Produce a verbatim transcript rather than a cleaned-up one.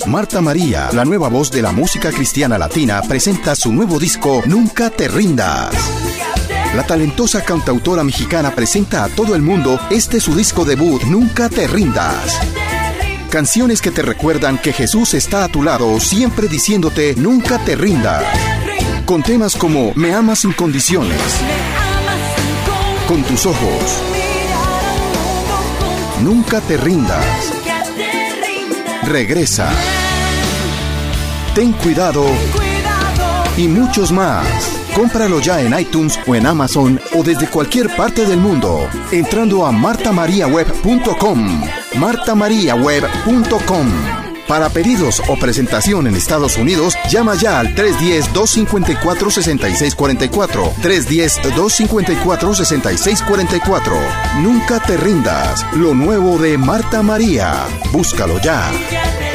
Marta María, la nueva voz de la música cristiana latina, presenta su nuevo disco Nunca te rindas. La talentosa cantautora mexicana presenta a todo el mundo este su disco debut, Nunca te rindas. Canciones que te recuerdan que Jesús está a tu lado, siempre diciéndote nunca te rindas. Con temas como Me amas sin condiciones, Con tus ojos, Nunca te rindas, Regresa, Ten cuidado y muchos más. Cómpralo ya en iTunes o en Amazon o desde cualquier parte del mundo entrando a marta maria web punto com. marta maria web punto com. Para pedidos o presentación en Estados Unidos, llama ya al tres uno cero, dos cinco cuatro, seis seis cuatro cuatro. tres uno cero, dos cinco cuatro, seis seis cuatro cuatro. Nunca te rindas. Lo nuevo de Marta María. Búscalo ya.